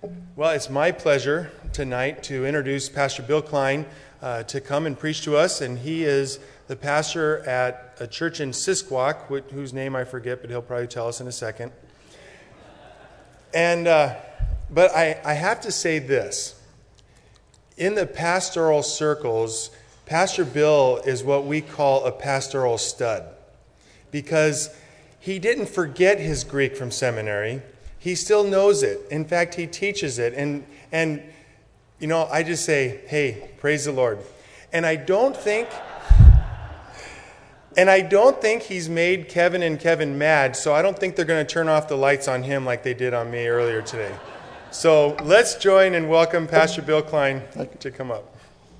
Well, it's my pleasure tonight to introduce Pastor Bill Klein to come and preach to us, and he is the pastor at a church in Sisquoc, whose name I forget, but he'll probably tell us in a second. And but I have to say this. In the pastoral circles, Pastor Bill is what we call a pastoral stud, because he didn't forget his Greek from seminary. He still knows it. In fact, he teaches it. And you know, I just say, hey, praise the Lord. And I don't think he's made Kevin and Kevin mad, so I don't think they're going to turn off the lights on him like they did on me earlier today. So let's join and welcome Pastor Bill Klein to come up.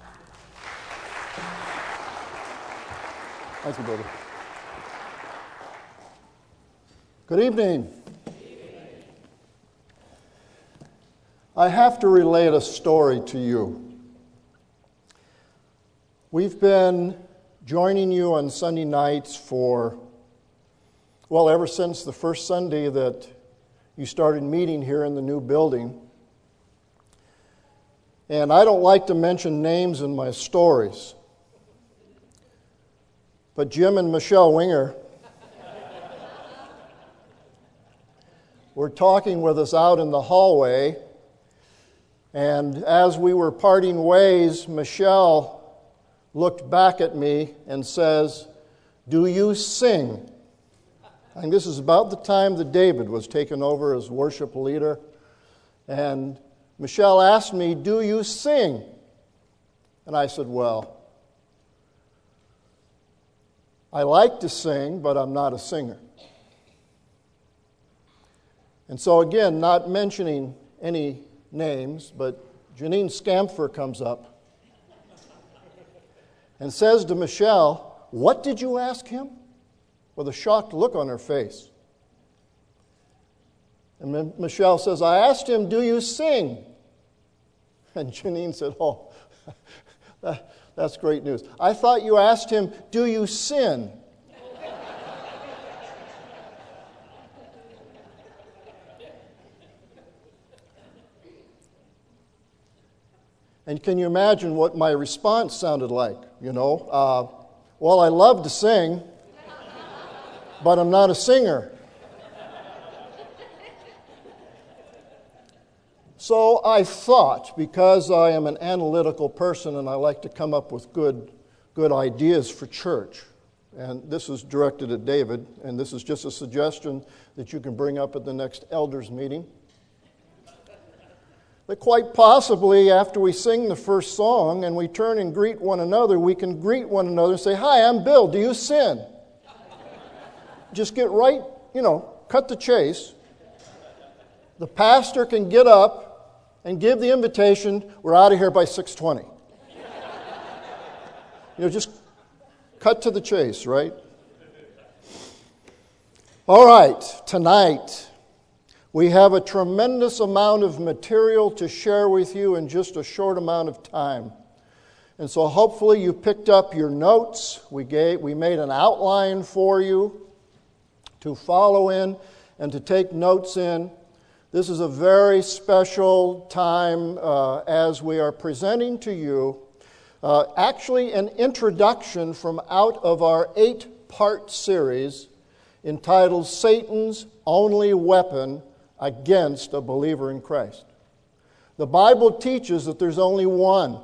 Thank you, brother. Good evening. I have to relate a story to you. We've been joining you on Sunday nights ever since the first Sunday that you started meeting here in the new building. And I don't like to mention names in my stories, but Jim and Michelle Winger were talking with us out in the hallway. And as we were parting ways, Michelle looked back at me and says, "Do you sing?" And this is about the time that David was taken over as worship leader. And Michelle asked me, "Do you sing?" And I said, "Well, I like to sing, but I'm not a singer." And so again, not mentioning any names, but Janine Scampher comes up and says to Michelle, "What did you ask him?" with a shocked look on her face. And Michelle says, "I asked him, 'Do you sing?'" And Janine said, "Oh, that's great news. I thought you asked him, 'Do you sin?'" And can you imagine what my response sounded like? Well, I love to sing, but I'm not a singer. So I thought, because I am an analytical person and I like to come up with good ideas for church, and this is directed at David, and this is just a suggestion that you can bring up at the next elders meeting, that quite possibly after we sing the first song and we turn and greet one another, we can greet one another and say, "Hi, I'm Bill. Do you sin?" Just get right, cut the chase. The pastor can get up and give the invitation, "We're out of here by 6:20. Just cut to the chase, right? All right, tonight we have a tremendous amount of material to share with you in just a short amount of time. And so hopefully you picked up your notes. We made an outline for you to follow in and to take notes in. This is a very special time as we are presenting to you actually an introduction from out of our 8-part series entitled "Satan's Only Weapon Against a Believer in Christ." The Bible teaches that there's only one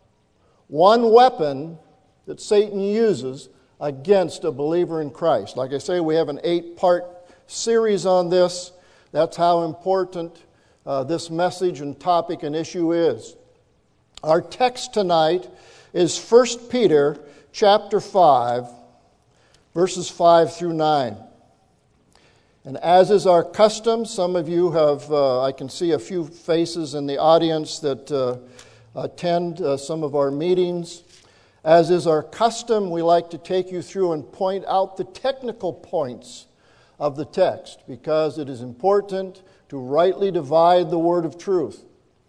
weapon that Satan uses against a believer in Christ. Like I say, we have an 8-part series on this. That's how important this message and topic and issue is. Our text tonight is 1 Peter chapter 5, verses 5 through 9. And as is our custom, some of you have, I can see a few faces in the audience that attend some of our meetings. As is our custom, we like to take you through and point out the technical points of the text, because it is important to rightly divide the word of truth.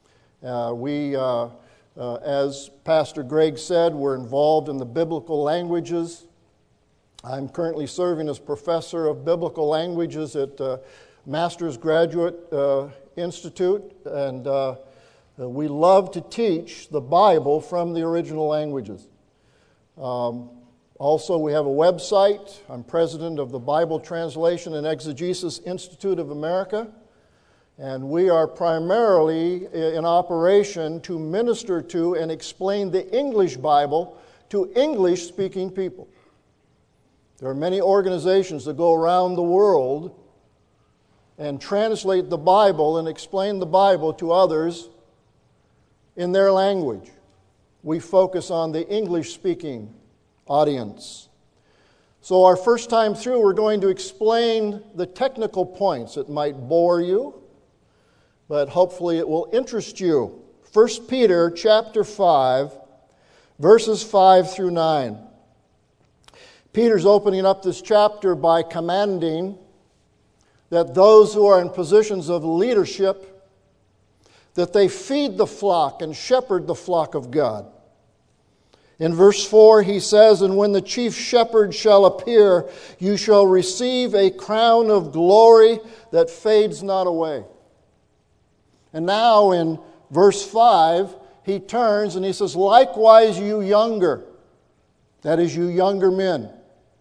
As Pastor Greg said, we're involved in the biblical languages. I'm currently serving as professor of biblical languages at master's graduate Institute, and we love to teach the Bible from the original languages. Also, we have a website. I'm president of the Bible Translation and Exegesis Institute of America, and we are primarily in operation to minister to and explain the English Bible to English-speaking people. There are many organizations that go around the world and translate the Bible and explain the Bible to others in their language. We focus on the English-speaking audience. So our first time through, we're going to explain the technical points. It might bore you, but hopefully it will interest you. 1 Peter chapter 5, verses 5 through 9. Peter's opening up this chapter by commanding that those who are in positions of leadership, that they feed the flock and shepherd the flock of God. In verse 4 he says, "And when the chief shepherd shall appear, you shall receive a crown of glory that fades not away." And now in verse 5, he turns and he says, "Likewise you younger," that is, you younger men,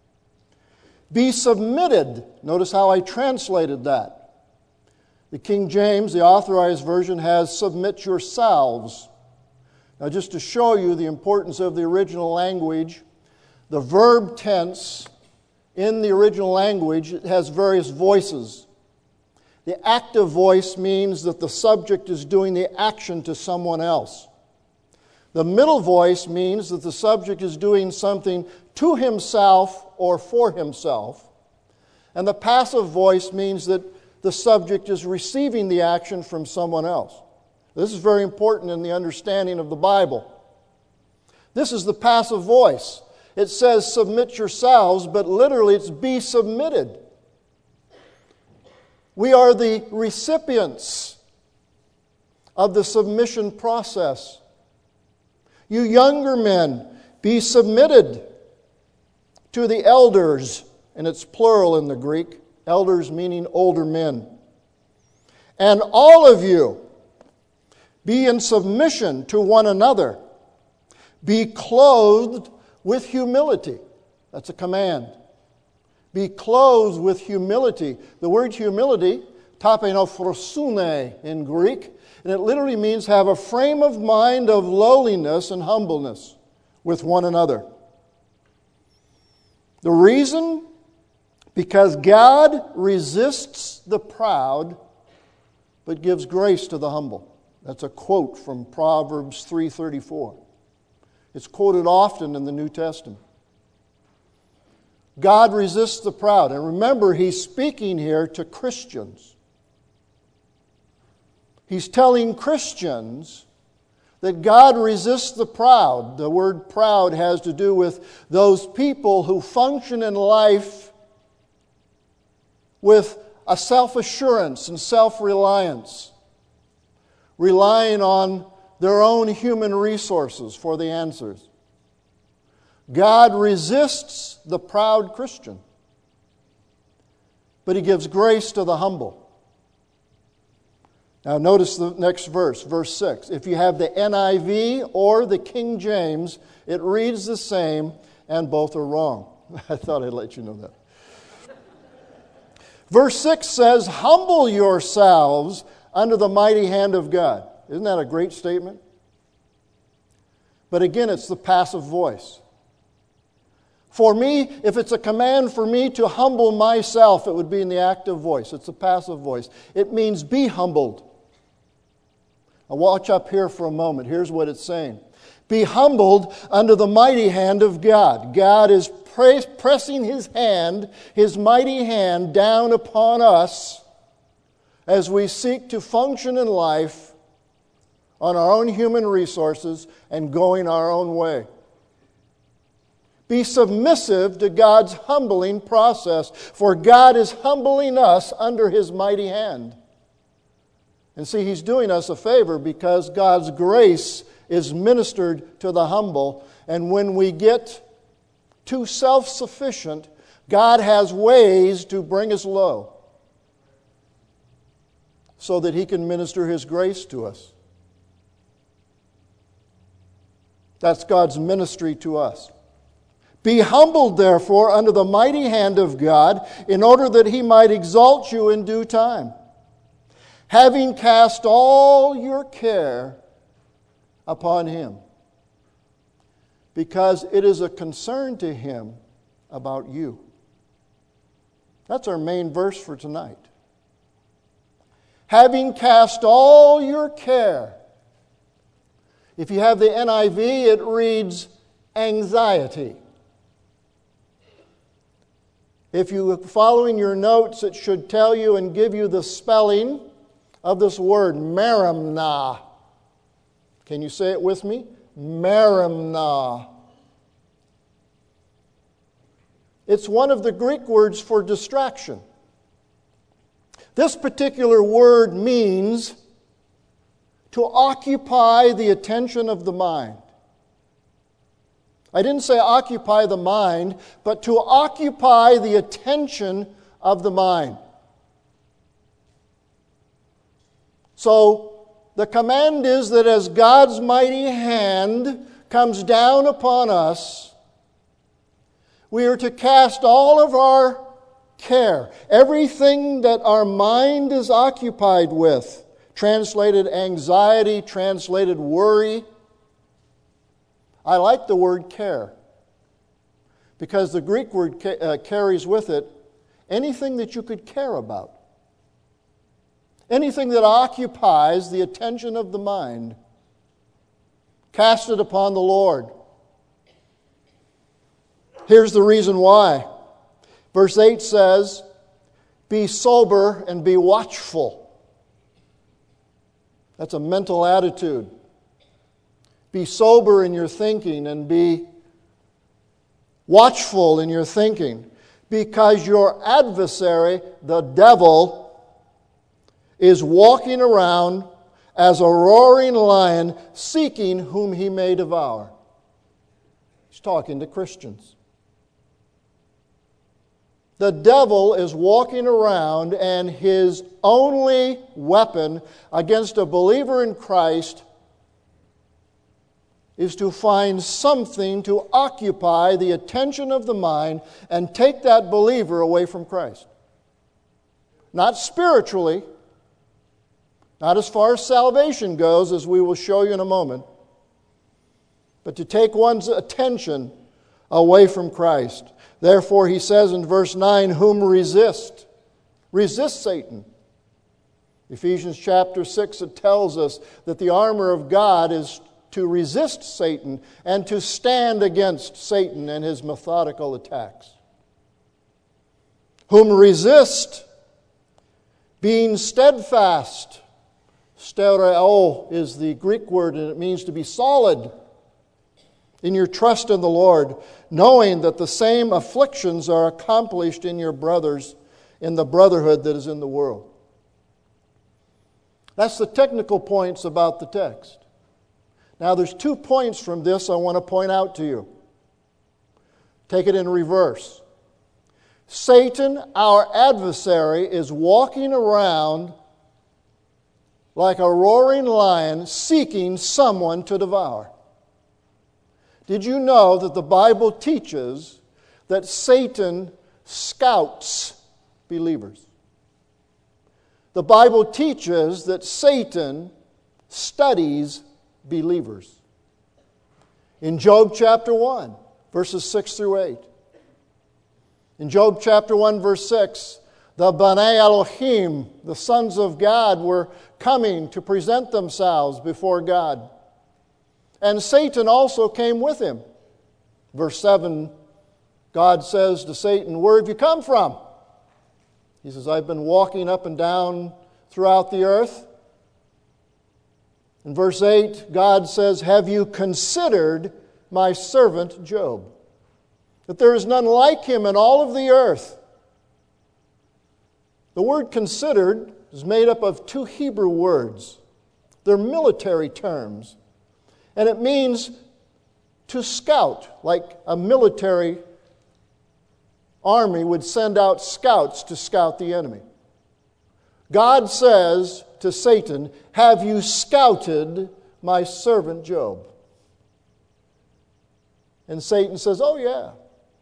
"be submitted." Notice how I translated that. The King James, the Authorized Version, has "submit yourselves." Now, just to show you the importance of the original language, the verb tense in the original language has various voices. The active voice means that the subject is doing the action to someone else. The middle voice means that the subject is doing something to himself or for himself. And the passive voice means that the subject is receiving the action from someone else. This is very important in the understanding of the Bible. This is the passive voice. It says, "submit yourselves," but literally it's "be submitted." We are the recipients of the submission process. You younger men, be submitted to the elders, and it's plural in the Greek, elders meaning older men. "And all of you, be in submission to one another. Be clothed with humility." That's a command. Be clothed with humility. The word humility, tapenophorosune in Greek, and it literally means have a frame of mind of lowliness and humbleness with one another. The reason? Because God resists the proud, but gives grace to the humble. That's a quote from Proverbs 3:34. It's quoted often in the New Testament. God resists the proud. And remember, he's speaking here to Christians. He's telling Christians that God resists the proud. The word proud has to do with those people who function in life with a self-assurance and self-reliance, relying on their own human resources for the answers. God resists the proud Christian, but he gives grace to the humble. Now notice the next verse, verse 6. If you have the NIV or the King James, it reads the same, and both are wrong. I thought I'd let you know that. Verse 6 says, "Humble yourselves under the mighty hand of God." Isn't that a great statement? But again, it's the passive voice. For me, if it's a command for me to humble myself, it would be in the active voice. It's a passive voice. It means be humbled. Now watch up here for a moment. Here's what it's saying. Be humbled under the mighty hand of God. God is pressing His hand, His mighty hand, down upon us as we seek to function in life on our own human resources and going our own way. Be submissive to God's humbling process, for God is humbling us under His mighty hand. And see, He's doing us a favor because God's grace is ministered to the humble. And when we get too self-sufficient, God has ways to bring us low. so that He can minister His grace to us. That's God's ministry to us. Be humbled, therefore, under the mighty hand of God, in order that He might exalt you in due time, having cast all your care upon Him, because it is a concern to Him about you. That's our main verse for tonight. Having cast all your care. If you have the NIV, it reads anxiety. If you're following your notes, it should tell you and give you the spelling of this word, merimna. Can you say it with me? Merimna. It's one of the Greek words for distraction. This particular word means to occupy the attention of the mind. I didn't say occupy the mind, but to occupy the attention of the mind. So, the command is that as God's mighty hand comes down upon us, we are to cast all of our care, everything that our mind is occupied with, translated anxiety, translated worry. I like the word care because the Greek word carries with it anything that you could care about. Anything that occupies the attention of the mind. Cast it upon the Lord. Here's the reason why. Verse 8 says, be sober and be watchful. That's a mental attitude. Be sober in your thinking and be watchful in your thinking, because your adversary, the devil, is walking around as a roaring lion, seeking whom he may devour. He's talking to Christians. The devil is walking around, and his only weapon against a believer in Christ is to find something to occupy the attention of the mind and take that believer away from Christ. Not spiritually, not as far as salvation goes, as we will show you in a moment, but to take one's attention away from Christ. Therefore, he says in verse 9, whom resist? Resist Satan. Ephesians chapter 6, it tells us that the armor of God is to resist Satan and to stand against Satan and his methodical attacks. Whom resist, being steadfast. Stereo is the Greek word, and it means to be solid in your trust in the Lord, knowing that the same afflictions are accomplished in your brothers in the brotherhood that is in the world. That's the technical points about the text. Now, there's 2 points from this I want to point out to you. Take it in reverse. Satan, our adversary, is walking around like a roaring lion seeking someone to devour. Did you know that the Bible teaches that Satan scouts believers? The Bible teaches that Satan studies believers. In Job chapter 1, verses 6 through 8. In Job chapter 1, verse 6, the Bnei Elohim, the sons of God, were coming to present themselves before God. And Satan also came with him. Verse 7, God says to Satan, where have you come from? He says, I've been walking up and down throughout the earth. In verse 8, God says, have you considered my servant Job? That there is none like him in all of the earth. The word considered is made up of 2 Hebrew words. They're military terms. And it means to scout, like a military army would send out scouts to scout the enemy. God says to Satan, "Have you scouted my servant Job?" And Satan says, "Oh yeah."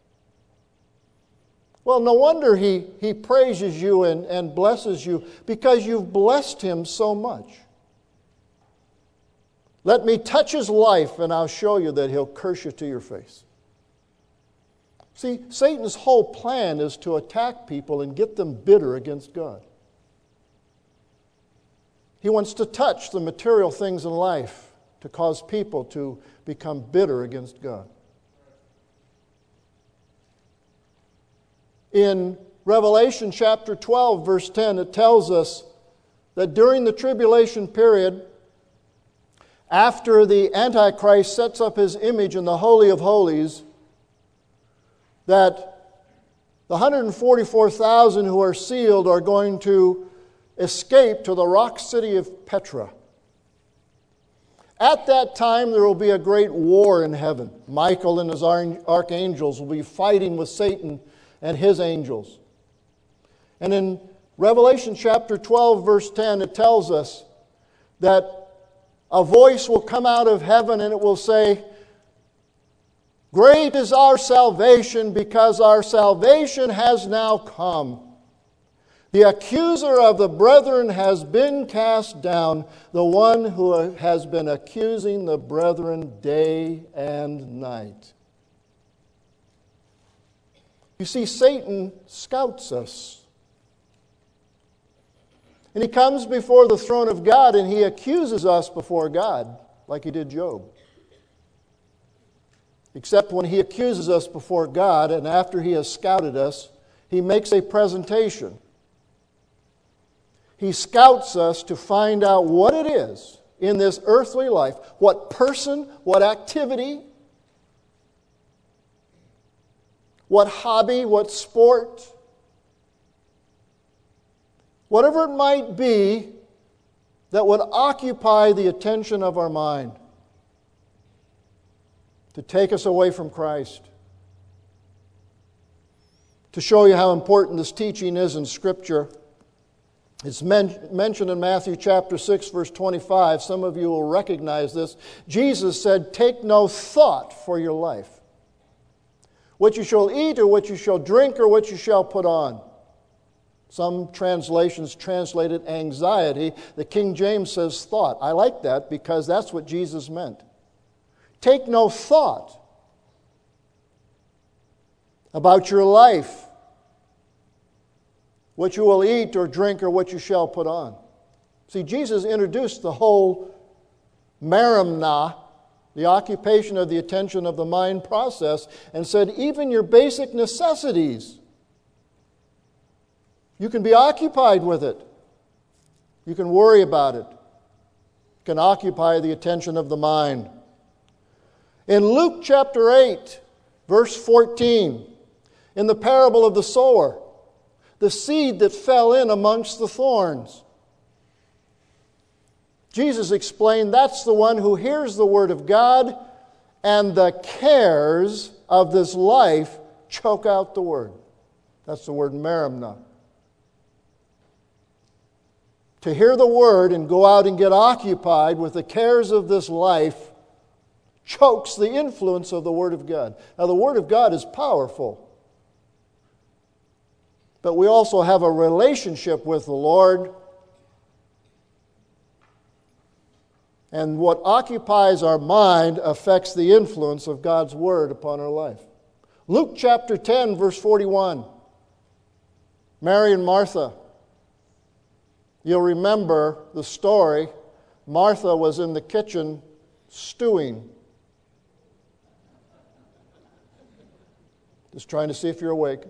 Well, no wonder he praises you and blesses you, because you've blessed him so much. Let me touch his life and I'll show you that he'll curse you to your face. See, Satan's whole plan is to attack people and get them bitter against God. He wants to touch the material things in life to cause people to become bitter against God. In Revelation chapter 12, verse 10, it tells us that during the tribulation period, after the Antichrist sets up his image in the Holy of Holies, that the 144,000 who are sealed are going to escape to the rock city of Petra. At that time, there will be a great war in heaven. Michael and his archangels will be fighting with Satan and his angels. And in Revelation chapter 12, verse 10, it tells us that a voice will come out of heaven and it will say, "Great is our salvation, because our salvation has now come. The accuser of the brethren has been cast down, the one who has been accusing the brethren day and night." You see, Satan scouts us. And he comes before the throne of God and he accuses us before God, like he did Job. Except when he accuses us before God and after he has scouted us, he makes a presentation. He scouts us to find out what it is in this earthly life, what person, what activity, what hobby, what sport, whatever it might be that would occupy the attention of our mind to take us away from Christ. To show you how important this teaching is in Scripture, it's mentioned in Matthew chapter 6, verse 25. Some of you will recognize this. Jesus said, "Take no thought for your life, what you shall eat or what you shall drink or what you shall put on." Some translations translate it anxiety. The King James says thought. I like that because that's what Jesus meant. Take no thought about your life, what you will eat or drink or what you shall put on. See, Jesus introduced the whole merimna, the occupation of the attention of the mind process, and said even your basic necessities, you can be occupied with it. You can worry about it. It can occupy the attention of the mind. In Luke chapter 8, verse 14, in the parable of the sower, the seed that fell in amongst the thorns, Jesus explained that's the one who hears the word of God and the cares of this life choke out the word. That's the word merimna. To hear the word and go out and get occupied with the cares of this life chokes the influence of the Word of God. Now, the Word of God is powerful. But we also have a relationship with the Lord. And what occupies our mind affects the influence of God's Word upon our life. Luke chapter 10, verse 41. Mary and Martha. You'll remember the story. Martha was in the kitchen stewing. Just trying to see if you're awake.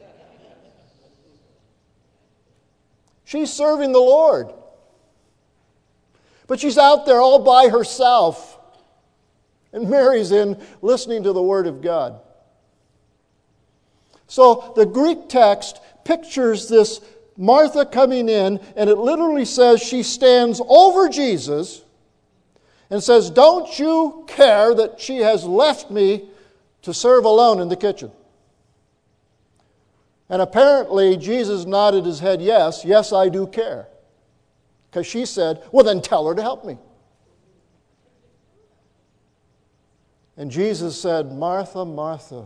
She's serving the Lord. But she's out there all by herself. And Mary's in listening to the Word of God. So the Greek text pictures this Martha coming in, and it literally says she stands over Jesus and says, "Don't you care that she has left me to serve alone in the kitchen?" And apparently Jesus nodded his head, yes, I do care. Because she said, well, then tell her to help me. And Jesus said, Martha, Martha,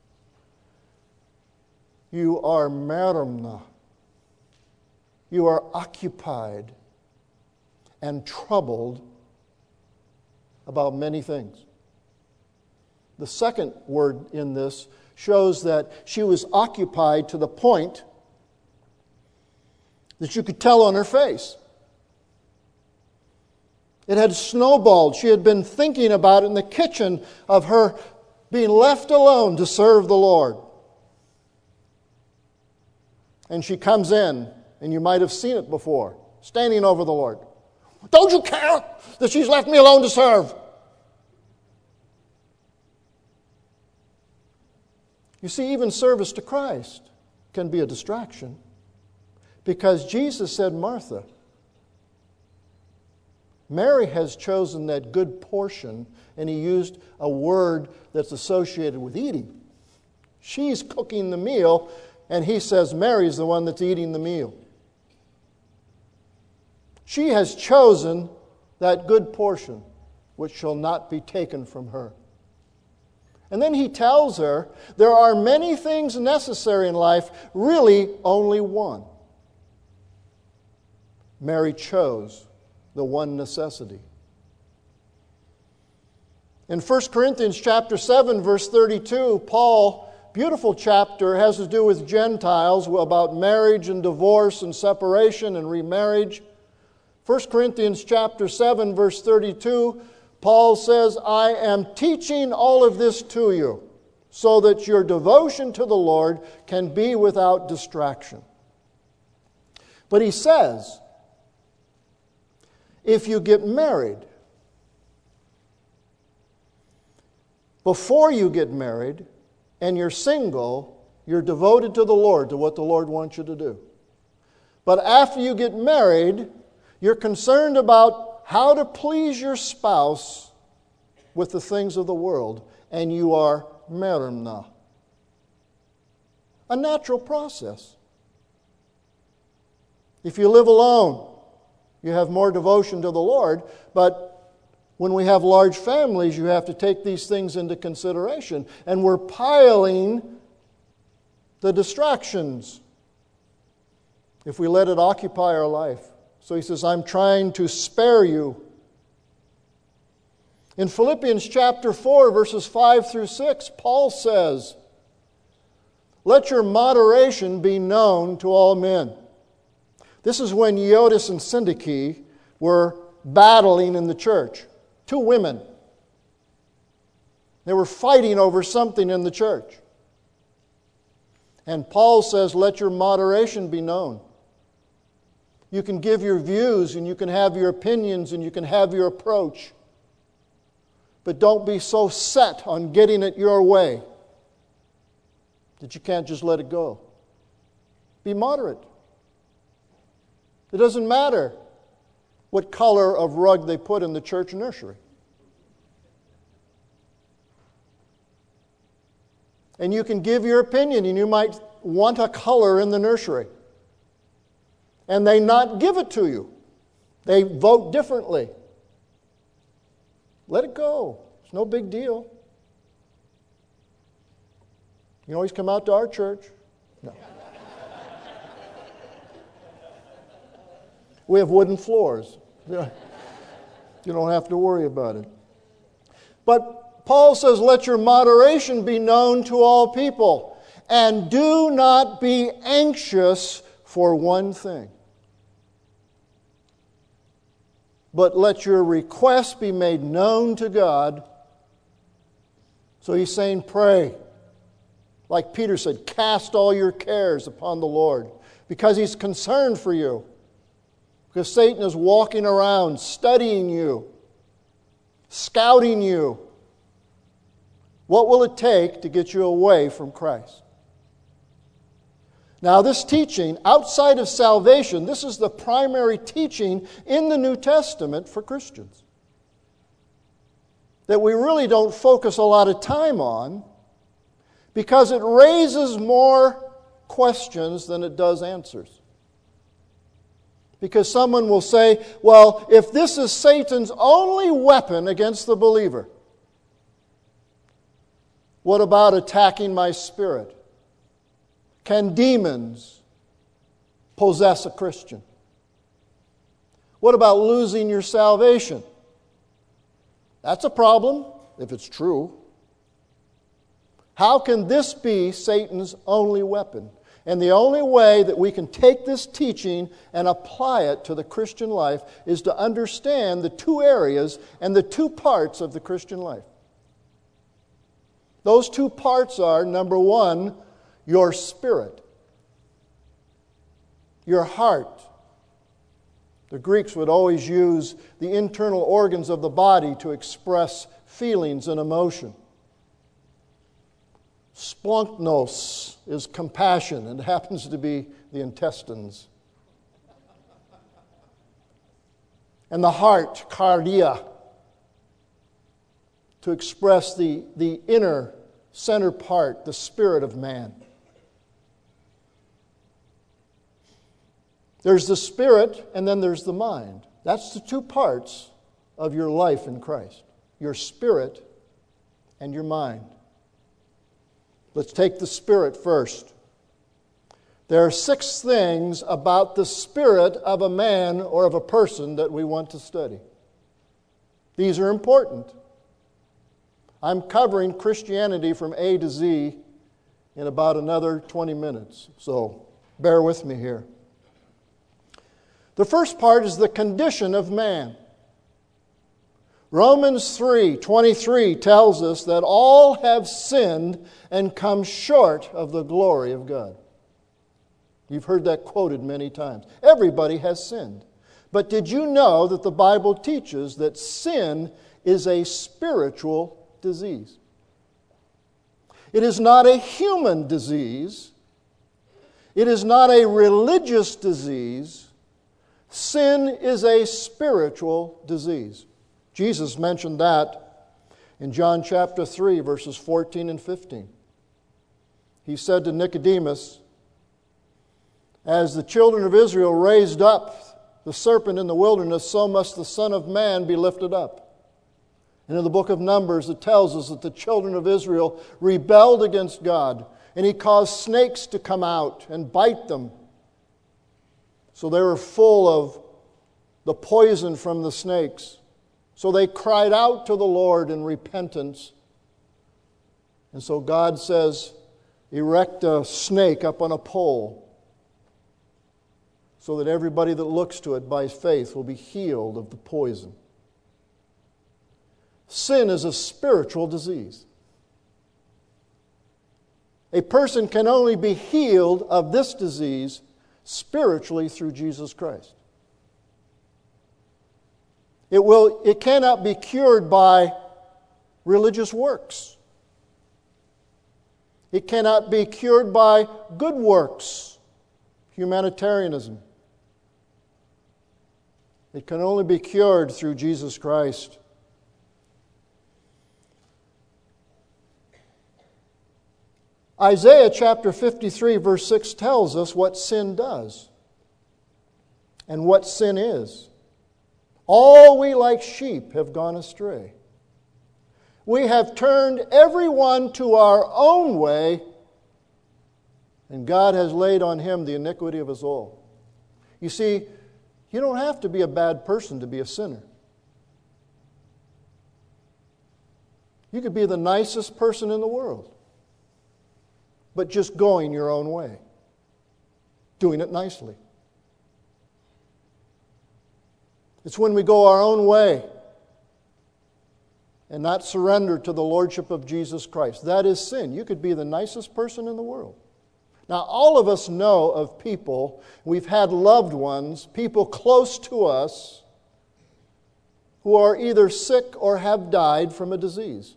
you are merimna. You are occupied and troubled about many things. The second word in this shows that she was occupied to the point that you could tell on her face. It had snowballed. She had been thinking about it in the kitchen of her being left alone to serve the Lord. And she comes in, and you might have seen it before, standing over the Lord. Don't you care that she's left me alone to serve? You see, even service to Christ can be a distraction, because Jesus said, Martha, Mary has chosen that good portion, and he used a word that's associated with eating. She's cooking the meal, and he says Mary's the one that's eating the meal. She has chosen that good portion, which shall not be taken from her. And then he tells her, there are many things necessary in life, really only one. Mary chose the one necessity. In 1 Corinthians chapter 7, verse 32, Paul, beautiful chapter, has to do with Gentiles, about marriage and divorce and separation and remarriage. 1 Corinthians chapter 7, verse 32, Paul says, I am teaching all of this to you so that your devotion to the Lord can be without distraction. But he says, if you get married, before you get married and you're single, you're devoted to the Lord, to what the Lord wants you to do. But after you get married, you're concerned about how to please your spouse with the things of the world, and you are merimna. A natural process. If you live alone, you have more devotion to the Lord, but when we have large families, you have to take these things into consideration. And we're piling the distractions if we let it occupy our life. So he says, I'm trying to spare you. In Philippians chapter 4, verses 5 through 6, Paul says, let your moderation be known to all men. This is when Euodias and Syntyche were battling in the church. Two women. They were fighting over something in the church. And Paul says, let your moderation be known. You can give your views, and you can have your opinions, and you can have your approach. But don't be so set on getting it your way that you can't just let it go. Be moderate. It doesn't matter what color of rug they put in the church nursery. And you can give your opinion, and you might want a color in the nursery. And they not give it to you. They vote differently. Let it go. It's no big deal. You can always come out to our church. No. We have wooden floors. You don't have to worry about it. But Paul says, let your moderation be known to all people. And do not be anxious for one thing. But let your requests be made known to God. So he's saying, pray. Like Peter said, cast all your cares upon the Lord. Because he's concerned for you. Because Satan is walking around, studying you, scouting you. What will it take to get you away from Christ? Now, this teaching, outside of salvation, this is the primary teaching in the New Testament for Christians. That we really don't focus a lot of time on, because it raises more questions than it does answers. Because someone will say, well, if this is Satan's only weapon against the believer, what about attacking my spirit? Can demons possess a Christian? What about losing your salvation? That's a problem, if it's true. How can this be Satan's only weapon? And the only way that we can take this teaching and apply it to the Christian life is to understand the two areas and the two parts of the Christian life. Those two parts are, number one, your spirit, your heart. The Greeks would always use the internal organs of the body to express feelings and emotion. Splanchnos is compassion, and it happens to be the intestines. And the heart, cardia, to express the inner center part, the spirit of man. There's the spirit, and then there's the mind. That's the two parts of your life in Christ. Your spirit and your mind. Let's take the spirit first. There are 6 things about the spirit of a man or of a person that we want to study. These are important. I'm covering Christianity from A to Z in about another 20 minutes, so bear with me here. The first part is the condition of man. Romans 3:23 tells us that all have sinned and come short of the glory of God. You've heard that quoted many times. Everybody has sinned. But did you know that the Bible teaches that sin is a spiritual disease? It is not a human disease. It is not a religious disease. Sin is a spiritual disease. Jesus mentioned that in John chapter 3, verses 14 and 15. He said to Nicodemus, as the children of Israel raised up the serpent in the wilderness, so must the Son of Man be lifted up. And in the book of Numbers, it tells us that the children of Israel rebelled against God, and He caused snakes to come out and bite them. So they were full of the poison from the snakes. So they cried out to the Lord in repentance. And so God says, erect a snake up on a pole so that everybody that looks to it by faith will be healed of the poison. Sin is a spiritual disease. A person can only be healed of this disease spiritually through Jesus Christ. It cannot be cured by religious works. It cannot be cured by good works, humanitarianism. It can only be cured through Jesus Christ. Isaiah chapter 53 verse 6 tells us what sin does and what sin is. All we like sheep have gone astray. We have turned everyone to our own way, and God has laid on Him the iniquity of us all. You see, you don't have to be a bad person to be a sinner. You could be the nicest person in the world, but just going your own way, doing it nicely. It's when we go our own way and not surrender to the Lordship of Jesus Christ. That is sin. You could be the nicest person in the world. Now, all of us know of people, we've had loved ones, people close to us, who are either sick or have died from a disease.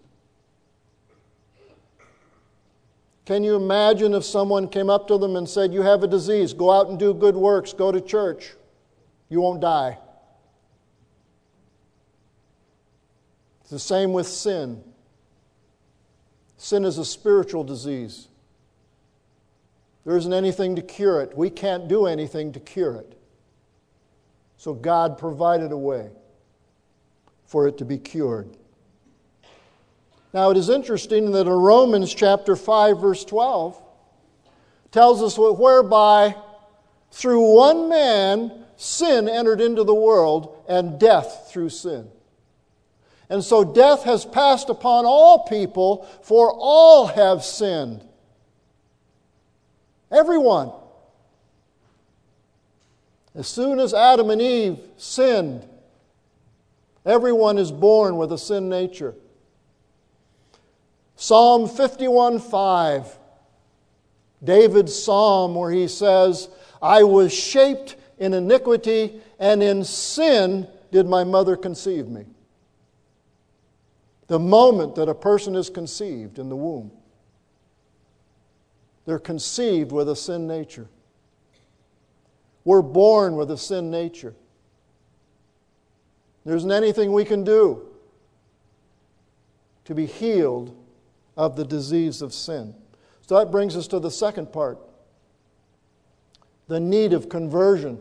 Can you imagine if someone came up to them and said, you have a disease, go out and do good works, go to church, you won't die. It's the same with sin. Sin is a spiritual disease. There isn't anything to cure it. We can't do anything to cure it. So God provided a way for it to be cured. Now it is interesting that in Romans chapter 5 verse 12 tells us whereby through one man sin entered into the world, and death through sin. And so death has passed upon all people, for all have sinned. Everyone. As soon as Adam and Eve sinned, everyone is born with a sin nature. Psalm 51:5, David's psalm where he says, I was shaped in iniquity, and in sin did my mother conceive me. The moment that a person is conceived in the womb, they're conceived with a sin nature. We're born with a sin nature. There isn't anything we can do to be healed of the disease of sin. So that brings us to the second part, the need of conversion.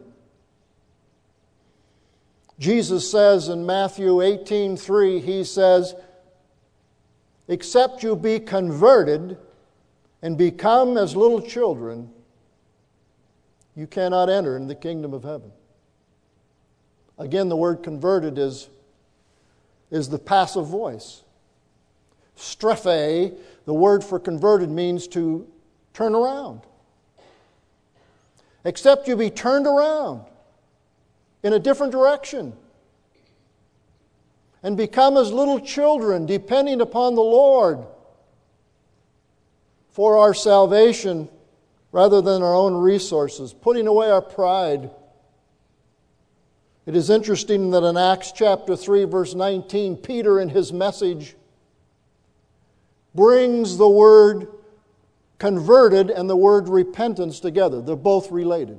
Jesus says in Matthew 18:3, He says, except you be converted and become as little children, you cannot enter in the kingdom of heaven. Again, the word converted is the passive voice. Strephe, the word for converted, means to turn around. Except you be turned around in a different direction and become as little children, depending upon the Lord for our salvation rather than our own resources, putting away our pride. It is interesting that in Acts chapter 3, verse 19, Peter in his message brings the word converted and the word repentance together. They're both related.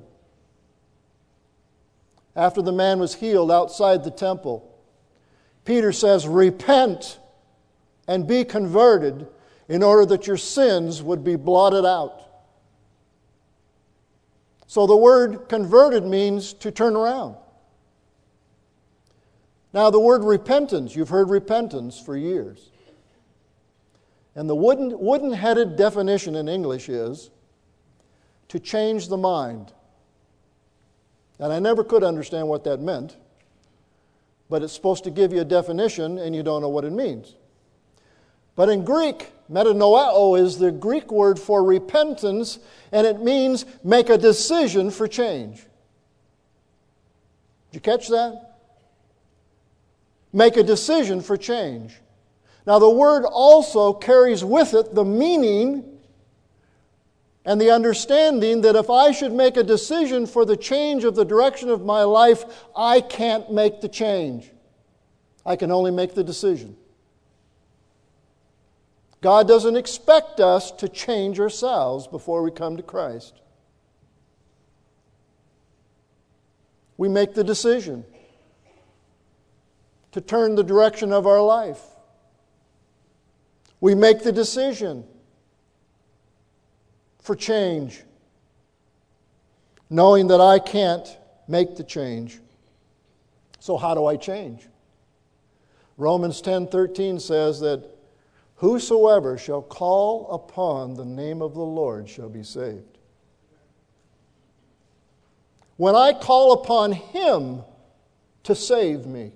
After the man was healed outside the temple, Peter says, repent and be converted in order that your sins would be blotted out. So the word converted means to turn around. Now the word repentance, you've heard repentance for years. And the wooden-headed definition in English is to change the mind. And I never could understand what that meant, but it's supposed to give you a definition and you don't know what it means. But in Greek, metanoeo is the Greek word for repentance, and it means make a decision for change. Did you catch that? Make a decision for change. Now the word also carries with it the meaning and the understanding that if I should make a decision for the change of the direction of my life, I can't make the change. I can only make the decision. God doesn't expect us to change ourselves before we come to Christ. We make the decision to turn the direction of our life. We make the decision for change, knowing that I can't make the change. So how do I change? Romans 10:13 says that whosoever shall call upon the name of the Lord shall be saved. When I call upon Him to save me,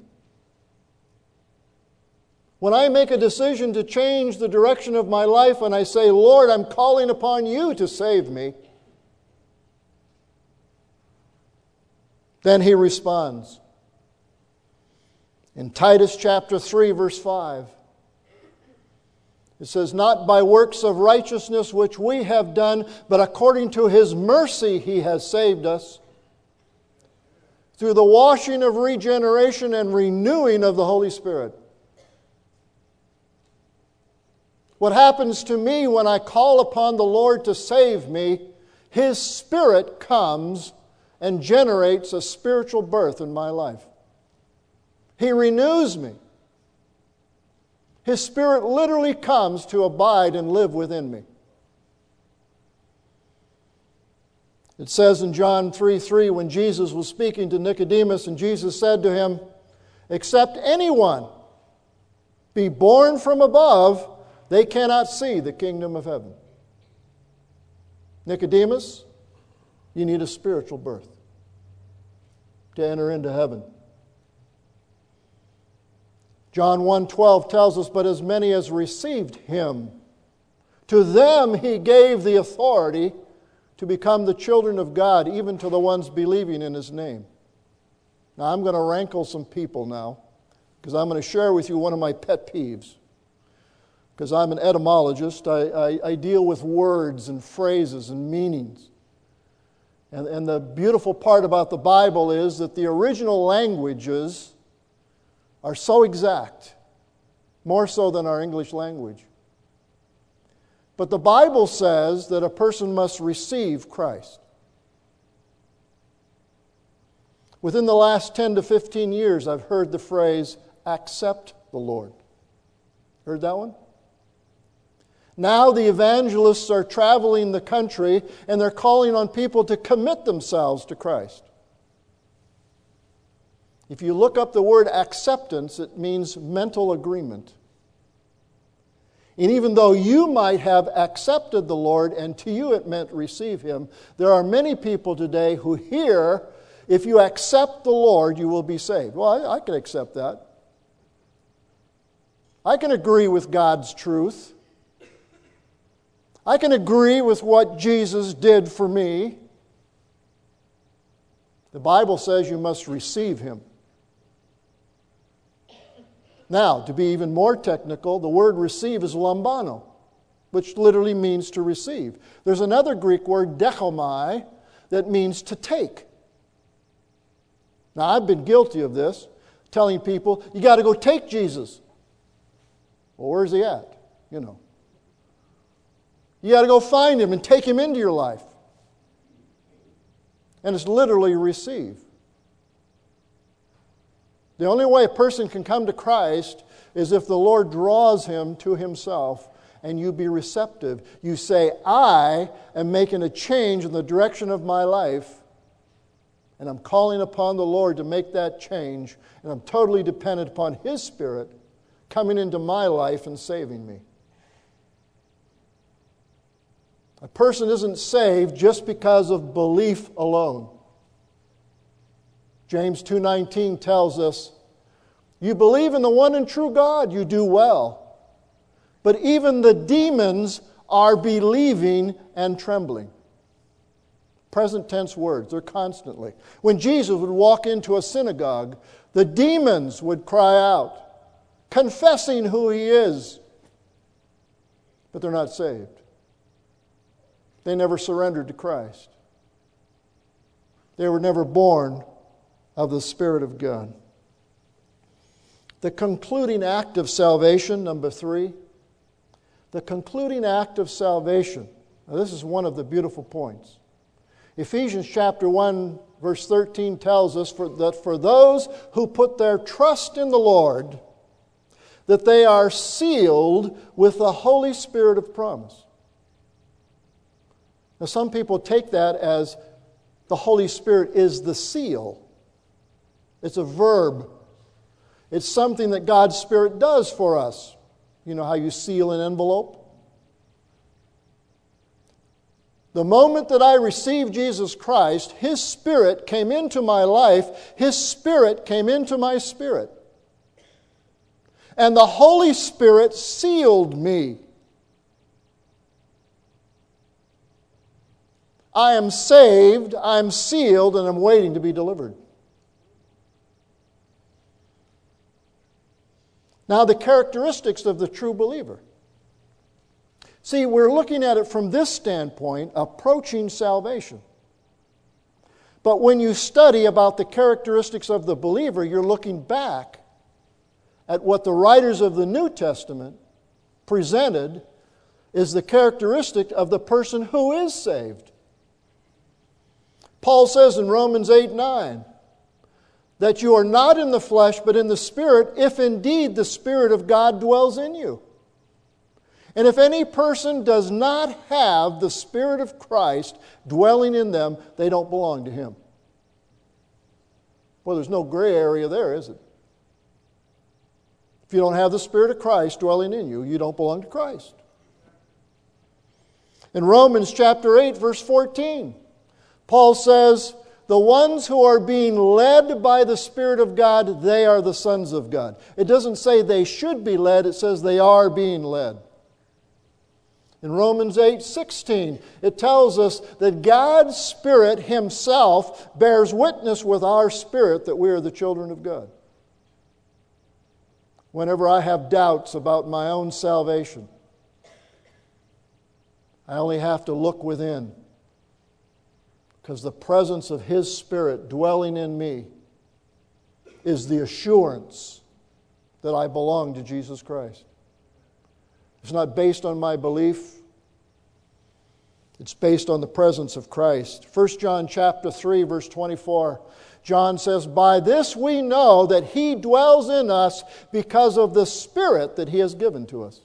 when I make a decision to change the direction of my life and I say, Lord, I'm calling upon You to save me, then He responds. In Titus chapter 3, verse 5, it says, not by works of righteousness which we have done, but according to His mercy He has saved us, through the washing of regeneration and renewing of the Holy Spirit. What happens to me when I call upon the Lord to save me, His Spirit comes and generates a spiritual birth in my life. He renews me. His Spirit literally comes to abide and live within me. It says in John 3:3, when Jesus was speaking to Nicodemus, and Jesus said to him, "Except anyone be born from above, they cannot see the kingdom of heaven." Nicodemus, you need a spiritual birth to enter into heaven. John 1:12 tells us, "But as many as received him, to them he gave the authority to become the children of God, even to the ones believing in his name." Now I'm going to rankle some people now, because I'm going to share with you one of my pet peeves. Because I'm an etymologist, I deal with words and phrases and meanings. And the beautiful part about the Bible is that the original languages are so exact, more so than our English language. But the Bible says that a person must receive Christ. Within the last 10 to 15 years, I've heard the phrase, "accept the Lord." Heard that one? Now the evangelists are traveling the country and they're calling on people to commit themselves to Christ. If you look up the word acceptance, it means mental agreement. And even though you might have accepted the Lord, and to you it meant receive Him, there are many people today who hear, if you accept the Lord, you will be saved. Well, I can accept that. I can agree with God's truth. I can agree with what Jesus did for me. The Bible says you must receive Him. Now, to be even more technical, the word receive is lambano, which literally means to receive. There's another Greek word, dechomai, that means to take. Now, I've been guilty of this, telling people, you got to go take Jesus. Well, where's He at? You know. You got to go find Him and take Him into your life. And it's literally receive. The only way a person can come to Christ is if the Lord draws him to Himself and you be receptive. You say, I am making a change in the direction of my life, and I'm calling upon the Lord to make that change, and I'm totally dependent upon His Spirit coming into my life and saving me. A person isn't saved just because of belief alone. James 2:19 tells us, you believe in the one and true God, you do well. But even the demons are believing and trembling. Present tense words, they're constantly. When Jesus would walk into a synagogue, the demons would cry out, confessing who He is. But they're not saved. They never surrendered to Christ. They were never born of the Spirit of God. The concluding act of salvation, number 3. The concluding act of salvation. Now, this is one of the beautiful points. Ephesians chapter 1, verse 13 tells us that for those who put their trust in the Lord, that they are sealed with the Holy Spirit of promise. Now, some people take that as the Holy Spirit is the seal. It's a verb. It's something that God's Spirit does for us. You know how you seal an envelope? The moment that I received Jesus Christ, His Spirit came into my life. His Spirit came into my spirit. And the Holy Spirit sealed me. I am saved, I'm sealed, and I'm waiting to be delivered. Now, the characteristics of the true believer. See, we're looking at it from this standpoint, approaching salvation. But when you study about the characteristics of the believer, you're looking back at what the writers of the New Testament presented is the characteristic of the person who is saved. Paul says in Romans 8:9, that you are not in the flesh, but in the Spirit, if indeed the Spirit of God dwells in you. And if any person does not have the Spirit of Christ dwelling in them, they don't belong to Him. Well, there's no gray area there, is it? If you don't have the Spirit of Christ dwelling in you, you don't belong to Christ. In Romans chapter 8, verse 14, Paul says, the ones who are being led by the Spirit of God, they are the sons of God. It doesn't say they should be led, it says they are being led. In Romans 8:16, it tells us that God's Spirit Himself bears witness with our spirit that we are the children of God. Whenever I have doubts about my own salvation, I only have to look within, because the presence of His Spirit dwelling in me is the assurance that I belong to Jesus Christ. It's not based on my belief. It's based on the presence of Christ. 1 John chapter 3, verse 24, John says, by this we know that He dwells in us because of the Spirit that He has given to us.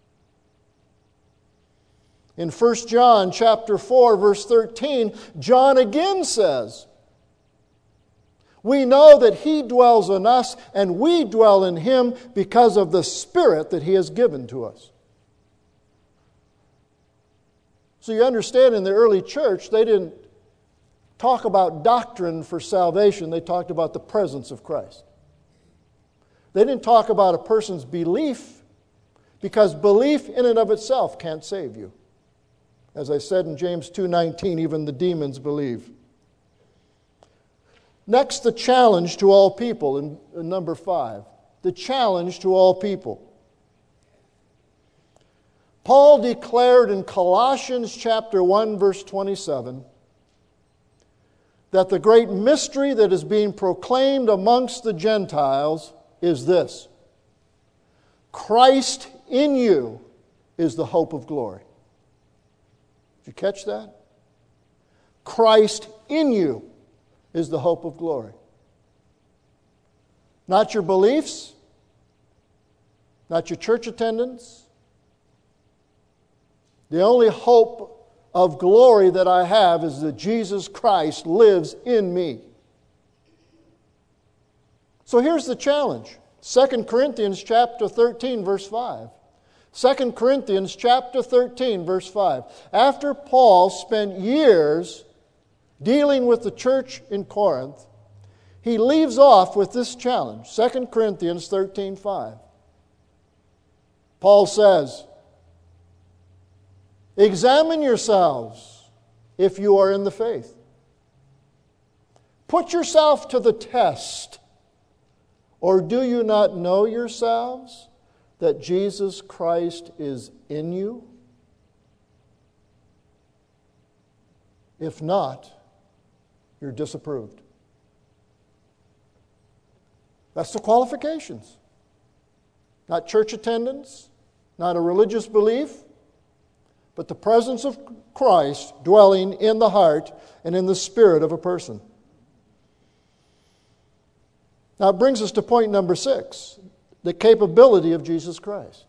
In 1 John chapter 4, verse 13, John again says, we know that He dwells in us and we dwell in Him because of the Spirit that He has given to us. So you understand, in the early church, they didn't talk about doctrine for salvation. They talked about the presence of Christ. They didn't talk about a person's belief, because belief in and of itself can't save you. As I said in James 2:19, even the demons believe. Next, the challenge to all people in number 5. The challenge to all people. Paul declared in Colossians chapter 1, verse 27, that the great mystery that is being proclaimed amongst the Gentiles is this: Christ in you is the hope of glory. Did you catch that? Christ in you is the hope of glory. Not your beliefs, not your church attendance. The only hope of glory that I have is that Jesus Christ lives in me. So here's the challenge. 2 Corinthians chapter 13, verse 5. 2 Corinthians chapter 13, verse 5. After Paul spent years dealing with the church in Corinth, he leaves off with this challenge. 2 Corinthians 13, 5. Paul says, examine yourselves if you are in the faith. Put yourself to the test. Or do you not know yourselves that Jesus Christ is in you? If not, you're disapproved. That's the qualifications. Not church attendance, not a religious belief, but the presence of Christ dwelling in the heart and in the spirit of a person. Now it brings us to point number 6, the capability of Jesus Christ.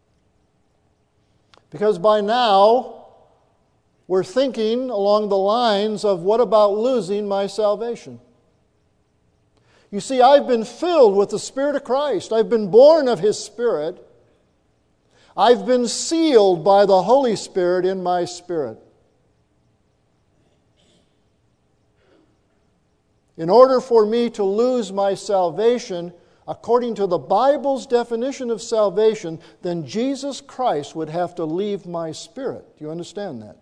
Because by now, we're thinking along the lines of, what about losing my salvation? You see, I've been filled with the Spirit of Christ. I've been born of His Spirit. I've been sealed by the Holy Spirit in my spirit. In order for me to lose my salvation, according to the Bible's definition of salvation, then Jesus Christ would have to leave my spirit. Do you understand that?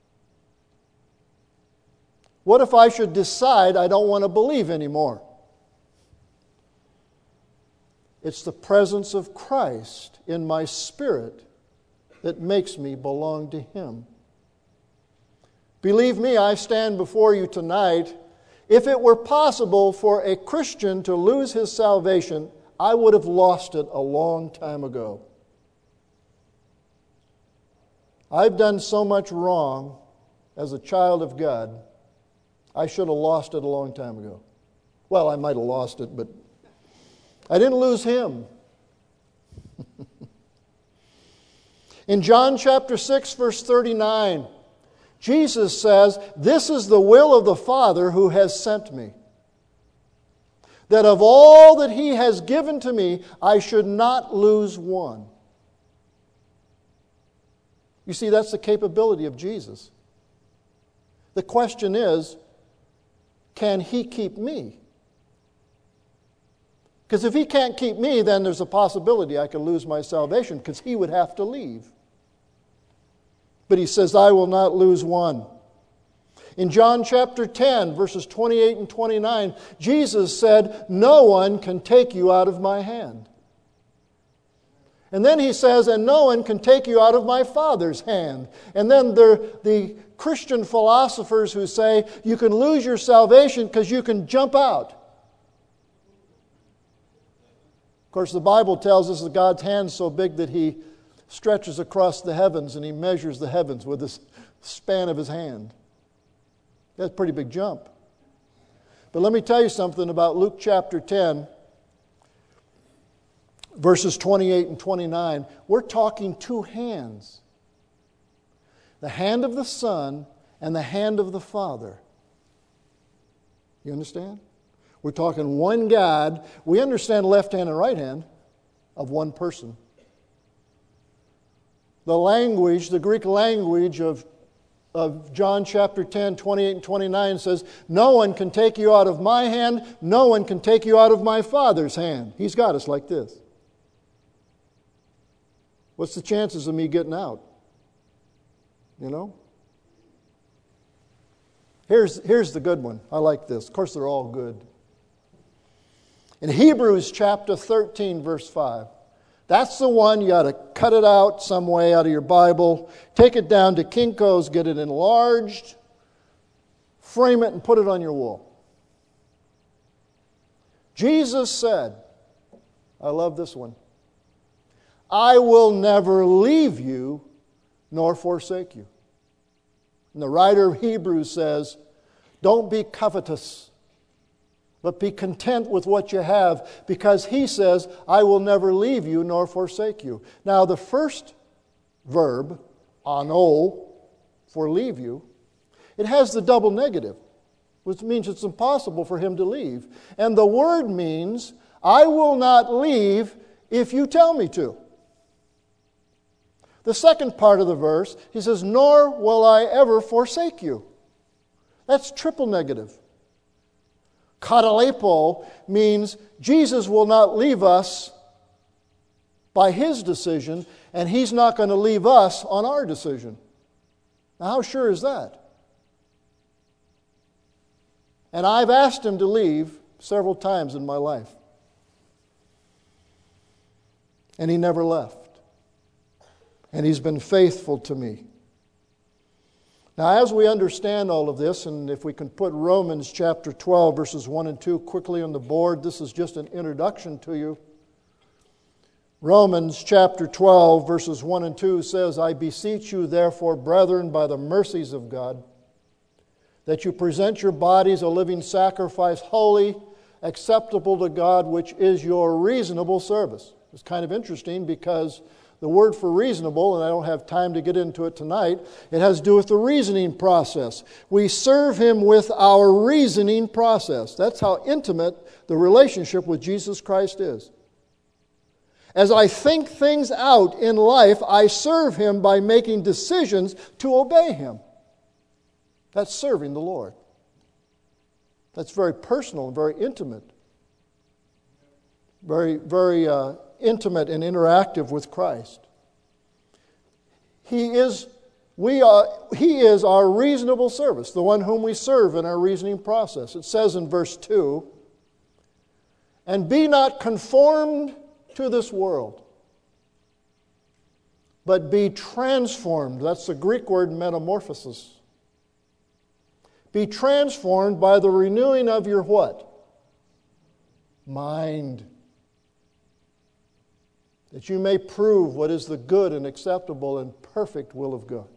What if I should decide I don't want to believe anymore? It's the presence of Christ in my spirit that makes me belong to Him. Believe me, I stand before you tonight. If it were possible for a Christian to lose his salvation, I would have lost it a long time ago. I've done so much wrong as a child of God, I should have lost it a long time ago. Well, I might have lost it, but I didn't lose Him. In John chapter 6, verse 39, Jesus says, "This is the will of the Father who has sent me, that of all that He has given to me, I should not lose one." You see, that's the capability of Jesus. The question is, can He keep me? Because if He can't keep me, then there's a possibility I could lose my salvation, because He would have to leave. But He says, "I will not lose one." In John chapter 10, verses 28 and 29, Jesus said, "No one can take you out of my hand." And then He says, "And no one can take you out of my Father's hand." And then the Christian philosophers who say you can lose your salvation because you can jump out. Of course, the Bible tells us that God's hand's so big that He stretches across the heavens and He measures the heavens with the span of His hand. That's a pretty big jump. But let me tell you something about Luke chapter 10, verses 28 and 29. We're talking two hands. The hand of the Son and the hand of the Father. You understand? We're talking one God. We understand left hand and right hand of one person. The language, the Greek language of John chapter 10, 28 and 29 says, "No one can take you out of my hand, no one can take you out of my Father's hand." He's got us like this. What's the chances of me getting out? You know? Here's the good one. I like this. Of course, they're all good. In Hebrews chapter 13, verse 5. That's the one. You got to cut it out some way out of your Bible. Take it down to Kinko's, get it enlarged, frame it, and put it on your wall. Jesus said, I love this one, "I will never leave you nor forsake you." And the writer of Hebrews says, "Don't be covetous, but be content with what you have," because He says, "I will never leave you nor forsake you." Now, the first verb, ano, for leave you, it has the double negative, which means it's impossible for Him to leave. And the word means, "I will not leave if you tell me to." The second part of the verse, He says, "Nor will I ever forsake you." That's triple negative. Katalepo means Jesus will not leave us by His decision, and He's not going to leave us on our decision. Now, how sure is that? And I've asked Him to leave several times in my life. And He never left. And He's been faithful to me. Now, as we understand all of this, and if we can put Romans chapter 12, verses 1 and 2 quickly on the board, this is just an introduction to you. Romans chapter 12, verses 1 and 2 says, "I beseech you, therefore, brethren, by the mercies of God, that you present your bodies a living sacrifice, holy, acceptable to God, which is your reasonable service." It's kind of interesting because the word for reasonable, and I don't have time to get into it tonight, it has to do with the reasoning process. We serve Him with our reasoning process. That's how intimate the relationship with Jesus Christ is. As I think things out in life, I serve Him by making decisions to obey Him. That's serving the Lord. That's very personal and very intimate. Very intimate and interactive with Christ. He is our reasonable service, the one whom we serve in our reasoning process. It says in verse 2, "And be not conformed to this world, but be transformed." That's the Greek word metamorphosis. Be transformed by the renewing of your what? Mind. That you may prove what is the good and acceptable and perfect will of God.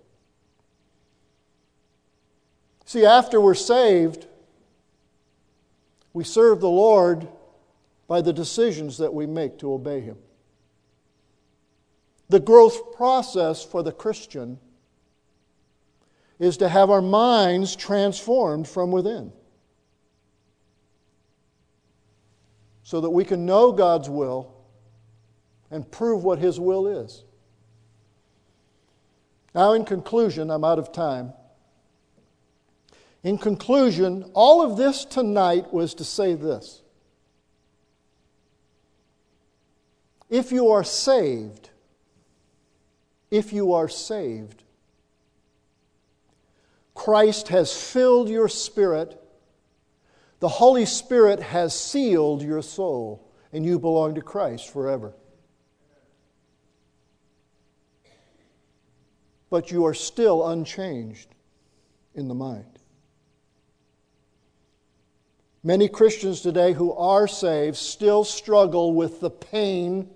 See, after we're saved, we serve the Lord by the decisions that we make to obey Him. The growth process for the Christian is to have our minds transformed from within, so that we can know God's will and prove what His will is. Now, in conclusion, I'm out of time. In conclusion, all of this tonight was to say this. If you are saved, Christ has filled your spirit, the Holy Spirit has sealed your soul, and you belong to Christ forever. But you are still unchanged in the mind. Many Christians today who are saved still struggle with the pain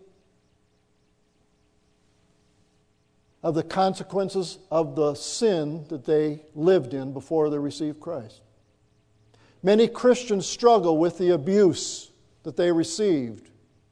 of the consequences of the sin that they lived in before they received Christ. Many Christians struggle with the abuse that they received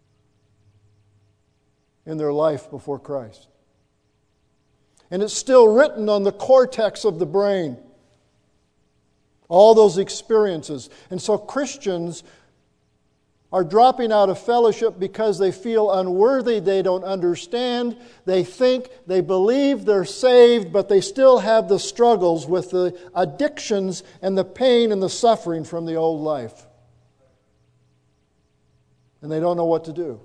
in their life before Christ. And it's still written on the cortex of the brain, all those experiences. And so Christians are dropping out of fellowship because they feel unworthy, they don't understand, they think, they believe they're saved, but they still have the struggles with the addictions and the pain and the suffering from the old life. And they don't know what to do.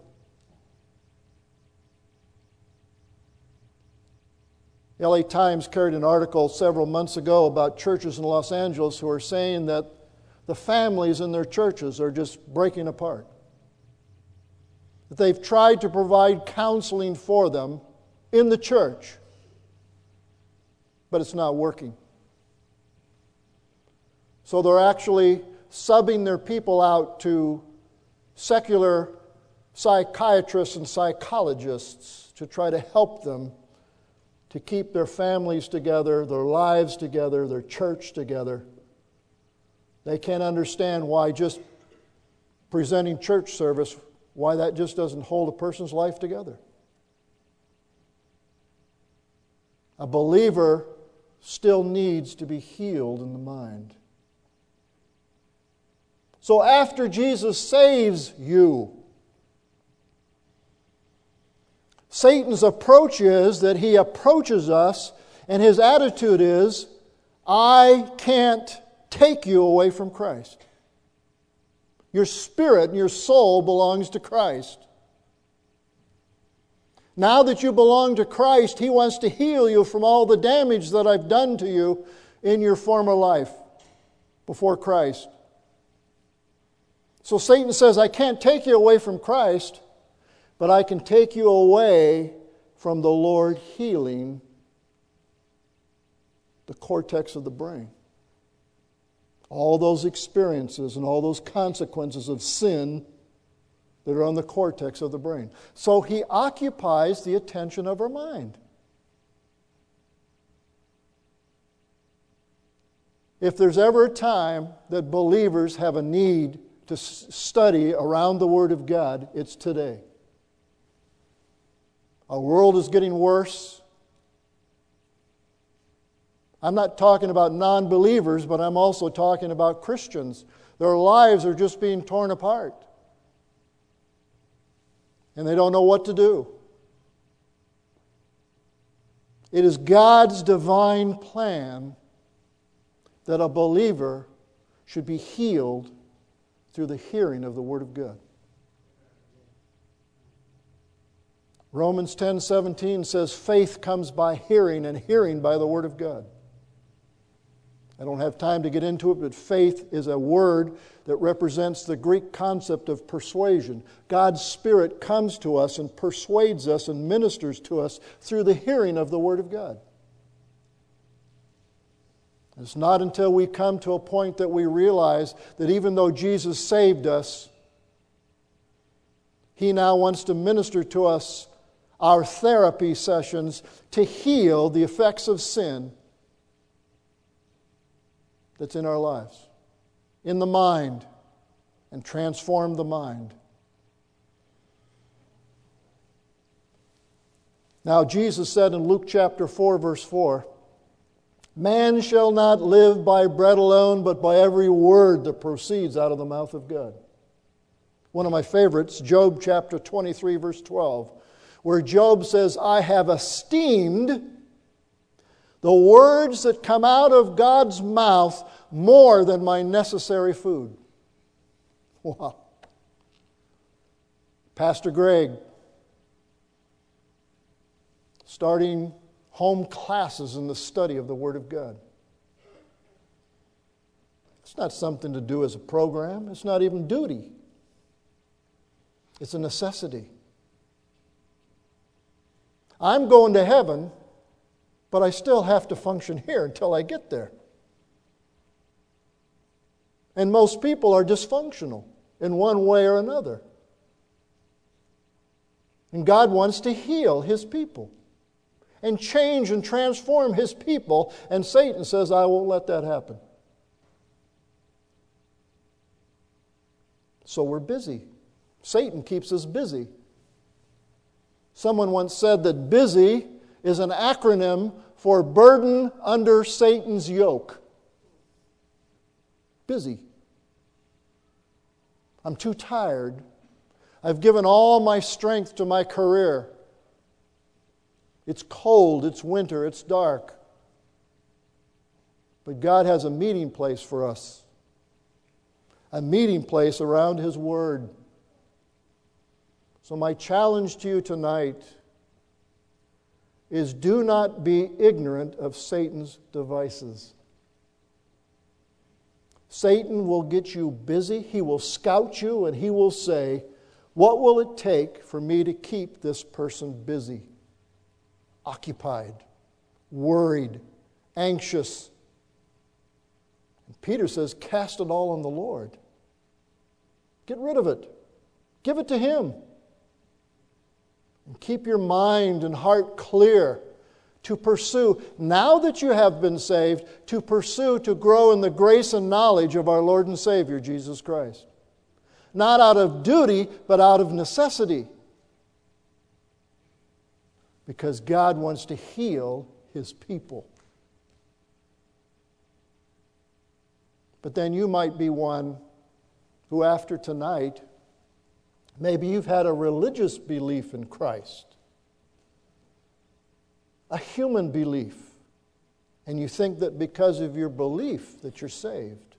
The LA Times carried an article several months ago about churches in Los Angeles who are saying that the families in their churches are just breaking apart. That they've tried to provide counseling for them in the church, but it's not working. So they're actually subbing their people out to secular psychiatrists and psychologists to try to help them to keep their families together, their lives together, their church together. They can't understand why just presenting church service, why that just doesn't hold a person's life together. A believer still needs to be healed in the mind. So after Jesus saves you, Satan's approach is that he approaches us, and his attitude is, I can't take you away from Christ. Your spirit and your soul belongs to Christ. Now that you belong to Christ, He wants to heal you from all the damage that I've done to you in your former life before Christ. So Satan says, I can't take you away from Christ, but I can take you away from the Lord healing the cortex of the brain. All those experiences and all those consequences of sin that are on the cortex of the brain. So He occupies the attention of our mind. If there's ever a time that believers have a need to study around the Word of God, it's today. Our world is getting worse. I'm not talking about non-believers, but I'm also talking about Christians. Their lives are just being torn apart. And they don't know what to do. It is God's divine plan that a believer should be healed through the hearing of the Word of God. Romans 10:17 says, faith comes by hearing, and hearing by the Word of God. I don't have time to get into it, but faith is a word that represents the Greek concept of persuasion. God's Spirit comes to us and persuades us and ministers to us through the hearing of the Word of God. It's not until we come to a point that we realize that even though Jesus saved us, He now wants to minister to us our therapy sessions to heal the effects of sin that's in our lives, in the mind, and transform the mind. Now Jesus said in Luke chapter 4, verse 4, "Man shall not live by bread alone, but by every word that proceeds out of the mouth of God." One of my favorites, Job chapter 23, verse 12, where Job says, "I have esteemed the words that come out of God's mouth more than my necessary food." Wow. Pastor Greg, starting home classes in the study of the Word of God. It's not something to do as a program. It's not even duty. It's a necessity. I'm going to heaven, but I still have to function here until I get there. And most people are dysfunctional in one way or another. And God wants to heal His people and change and transform His people. And Satan says, "I won't let that happen." So we're busy. Satan keeps us busy. Someone once said that busy is an acronym for burden under Satan's yoke. Busy. I'm too tired. I've given all my strength to my career. It's cold, it's winter, it's dark. But God has a meeting place for us. A meeting place around His Word. So my challenge to you tonight is, do not be ignorant of Satan's devices. Satan will get you busy. He will scout you and he will say, "What will it take for me to keep this person busy, occupied, worried, anxious?" And Peter says, "Cast it all on the Lord." Get rid of it. Give it to Him. And keep your mind and heart clear to pursue, now that you have been saved, to pursue to grow in the grace and knowledge of our Lord and Savior, Jesus Christ. Not out of duty, but out of necessity. Because God wants to heal His people. But then you might be one who, after tonight, maybe you've had a religious belief in Christ, a human belief, and you think that because of your belief that you're saved.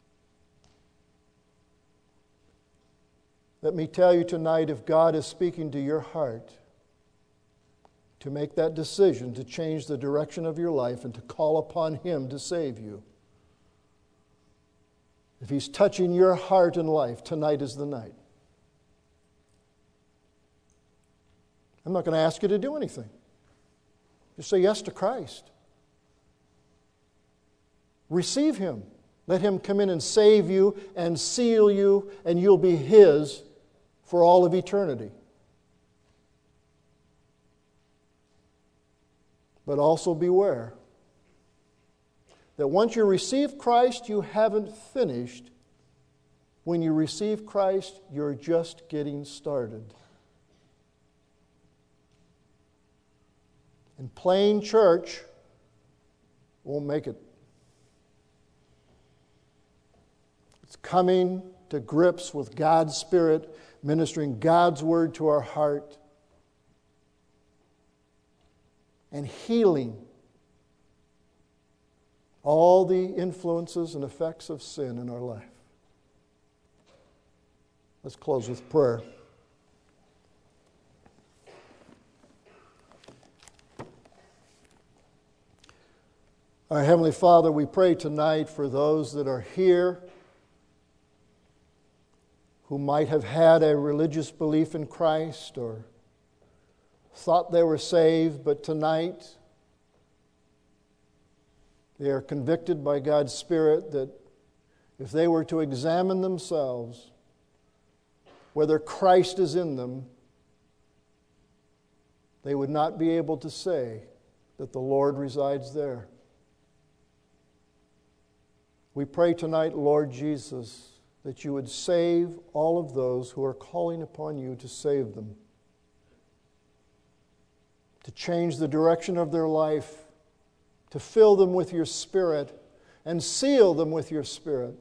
Let me tell you tonight, if God is speaking to your heart to make that decision to change the direction of your life and to call upon Him to save you, if He's touching your heart and life, tonight is the night. I'm not going to ask you to do anything. Just say yes to Christ. Receive Him. Let Him come in and save you and seal you, and you'll be His for all of eternity. But also beware that once you receive Christ, you haven't finished. When you receive Christ, you're just getting started. And plain church won't make it. It's coming to grips with God's Spirit, ministering God's Word to our heart, and healing all the influences and effects of sin in our life. Let's close with prayer. Our Heavenly Father, we pray tonight for those that are here who might have had a religious belief in Christ or thought they were saved, but tonight they are convicted by God's Spirit that if they were to examine themselves, whether Christ is in them, they would not be able to say that the Lord resides there. We pray tonight, Lord Jesus, that you would save all of those who are calling upon you to save them, to to change the direction of their life, to fill them with your Spirit and seal them with your Spirit,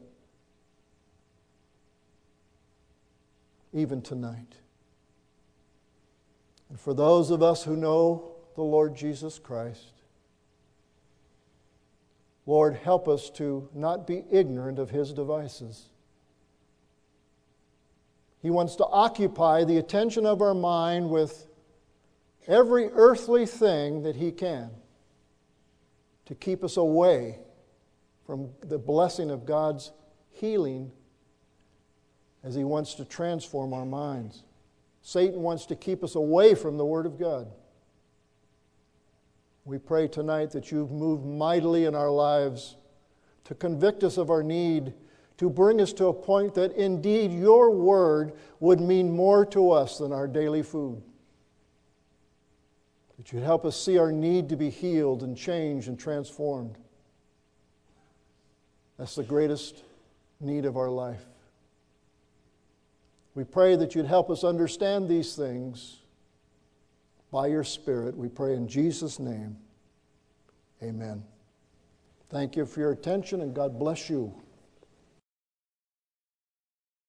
even tonight. And for those of us who know the Lord Jesus Christ, Lord, help us to not be ignorant of His devices. He wants to occupy the attention of our mind with every earthly thing that He can to keep us away from the blessing of God's healing as He wants to transform our minds. Satan wants to keep us away from the Word of God. We pray tonight that You've moved mightily in our lives to convict us of our need, to bring us to a point that indeed Your Word would mean more to us than our daily food. That You'd help us see our need to be healed and changed and transformed. That's the greatest need of our life. We pray that You'd help us understand these things by Your Spirit. We pray in Jesus' name. Amen. Thank you for your attention, and God bless you.